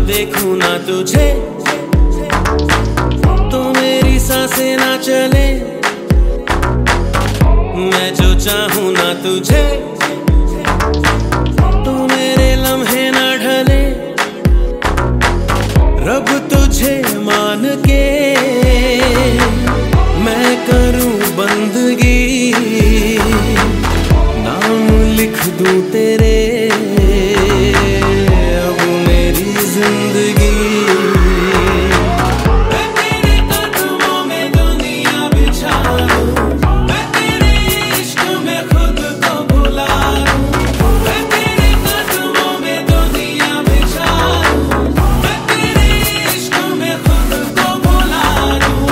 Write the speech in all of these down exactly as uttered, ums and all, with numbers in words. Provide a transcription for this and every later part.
देखूं ना तुझे तो मेरी सांसें ना चले। मैं जो चाहूं ना तुझे तो मेरे लम्हे ना ढले। रब तुझे मान के मैं करूं बंदगी, नाम लिख दूं तेरे अब मेरी जिंदगी। मैं तेरे कदमों में दुनिया बिछा दूं, मैं तेरे इश्क में खुद को भुला दूं। मैं तेरे कदमों में दुनिया बिछा दूं, मैं तेरे इश्क में खुद को भुला दूं।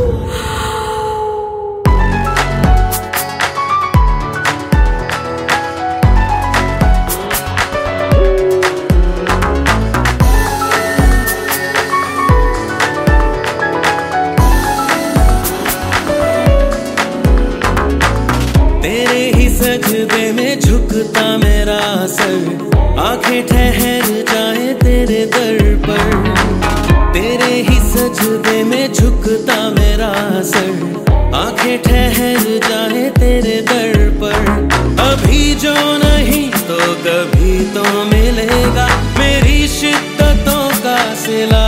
तेरे ही सजदे में झुकता मेरा सर, आंखें ठहर जाए तेरे दर पर। तेरे ही सजदे में झुकता मेरा सर, आंखें ठहर जाए तेरे दर पर। अभी जो नहीं तो कभी तो मिलेगा मेरी शिद्दतों का सिला।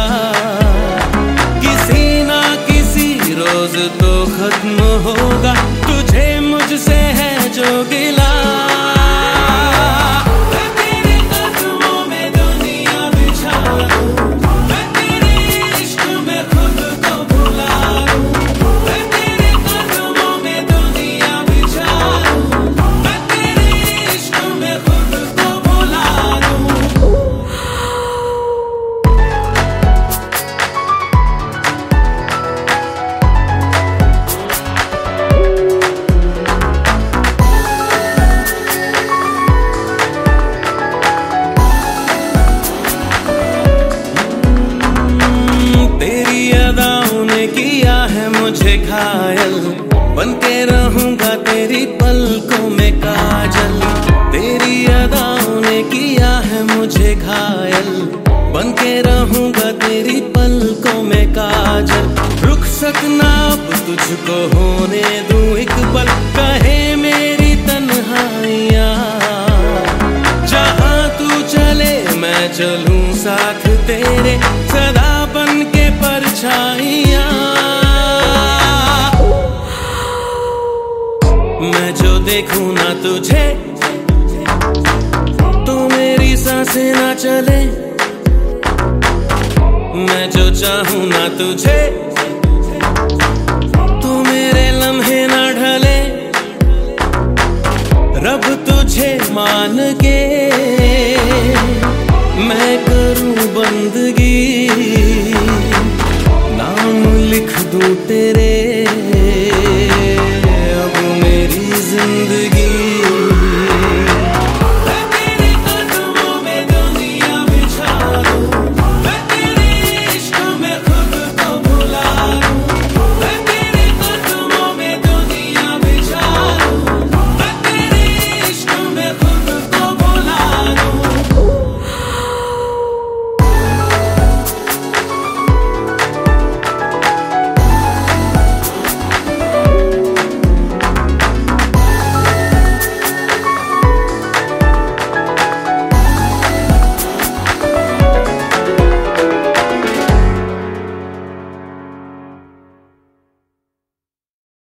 किसी ना किसी रोज तो खत्म होगा, तुझे मुझसे है जो गिला। मैं तेरे कदमों में दुनिया बिछा दूं, मैं तेरे इश्क में खुद को भुला दूं। मैं तेरे कदमों में दुनिया बिछा दूं, मैं तेरे इश्क में खुद को भुला दूं। तेरी अदाओं ने किया है मुझे घायल, बनके रहूंगा तेरी पलकों में काजल। तेरी अदाओं ने किया है मुझे घायल, बनके रहूंगा तेरी पलकों में काजल। रुक सकना अब तुझको होने दूं एक पल, कहे मेरी तन्हाइयां। जहां तू चले मैं चलूं साथ तेरे, सदा बन के परछाइयां। मैं जो देखूं ना तुझे तो मेरी सांसें ना चले। मैं जो चाहूं ना तुझे तो मेरे लम्हे ना ढले। रब तुझे मान के मैं करूं बंदगी, नाम लिख दूं तेरे